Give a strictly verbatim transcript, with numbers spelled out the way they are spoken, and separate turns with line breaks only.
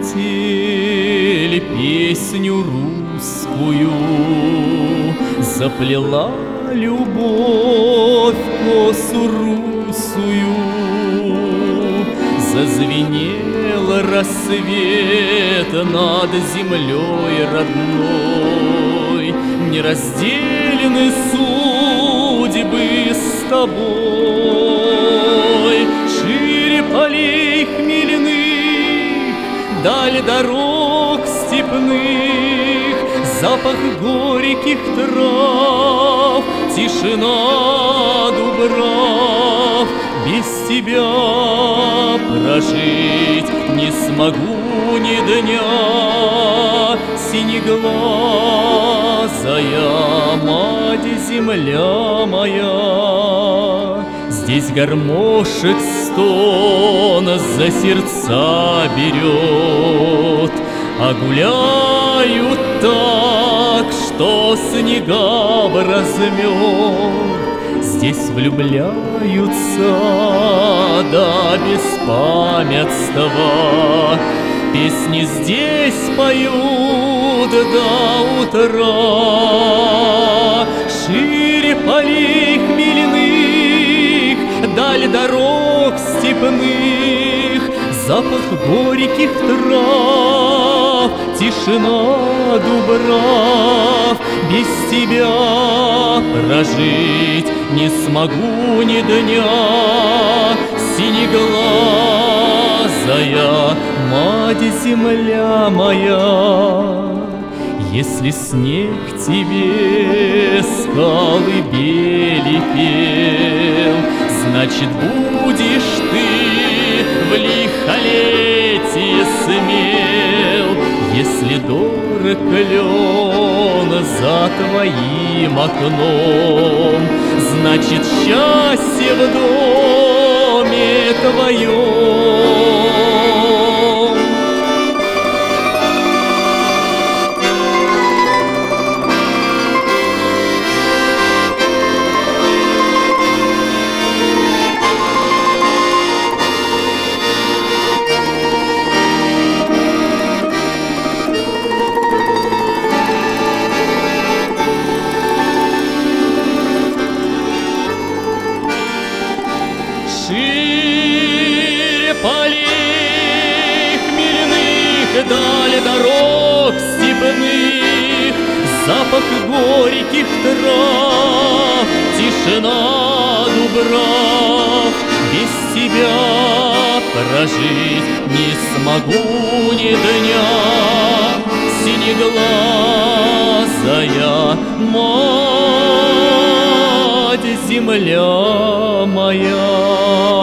метель песню русскую заплела любовь косу русую. Зазвенел рассвет над землей родной, нераздельны судьбы с тобой. Шире полей хмельных, даль дорог степных, запах горьких трав, тишина дубрав. Без тебя прожить не смогу ни дня. Синеглазая мать-земля моя, здесь гармошек стон за сердца берет, а гуляют так, что снега вразмет. Здесь влюбляются до беспамятства, песни здесь поют до утра. Шире полей хмельных, даль дорог степных, запах горьких трав, тишина дубрав. Без тебя прожить не смогу ни дня. Синеглазая мать-земля моя, если снег тебе с колыбели пел, значит, будешь ты в лихолетие смел. Если дорог клен за твоим окном, значит, счастье в доме твоем. Шире полей хмельных, даль дорог степных, запах горьких трав, тишина дубрав. Без тебя прожить не смогу ни дня. Синеглазая мать-земля моя.